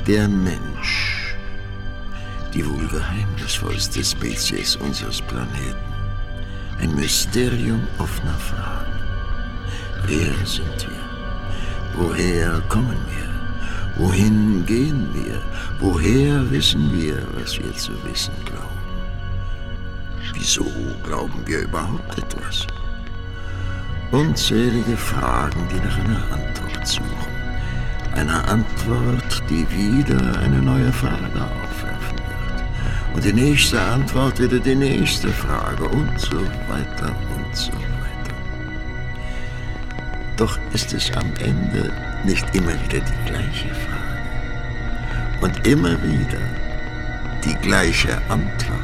Der Mensch, die wohl geheimnisvollste Spezies unseres Planeten. Ein Mysterium offener Fragen. Wer sind wir? Woher kommen wir? Wohin gehen wir? Woher wissen wir, was wir zu wissen glauben? Wieso glauben wir überhaupt etwas? Unzählige Fragen, die nach einer Antwort suchen. Einer Antwort, die wieder eine neue Frage aufwerfen wird. Und die nächste Antwort wieder die nächste Frage und so weiter und so weiter. Doch ist es am Ende nicht immer wieder die gleiche Frage. Und immer wieder die gleiche Antwort.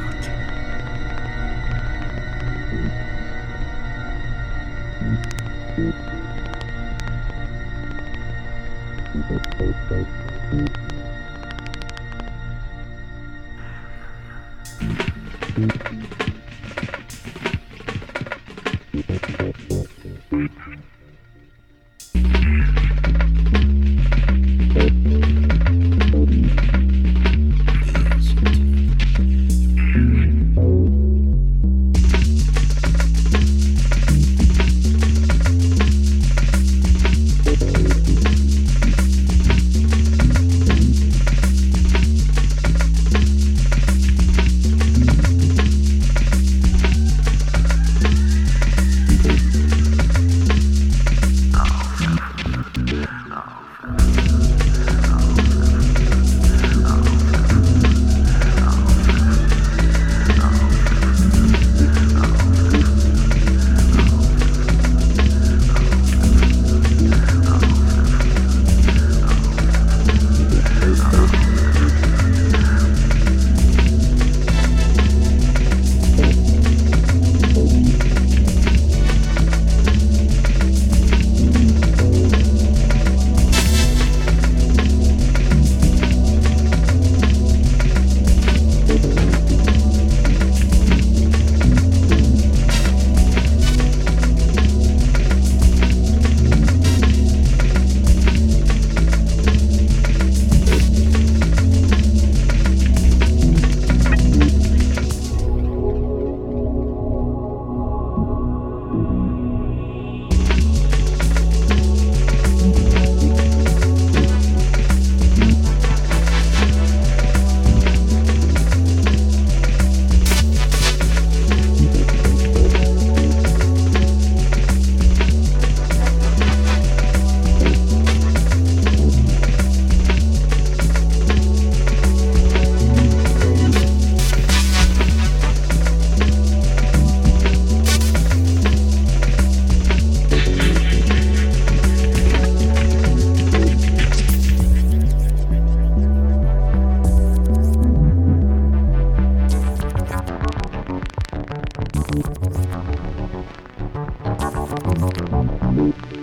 Thank you.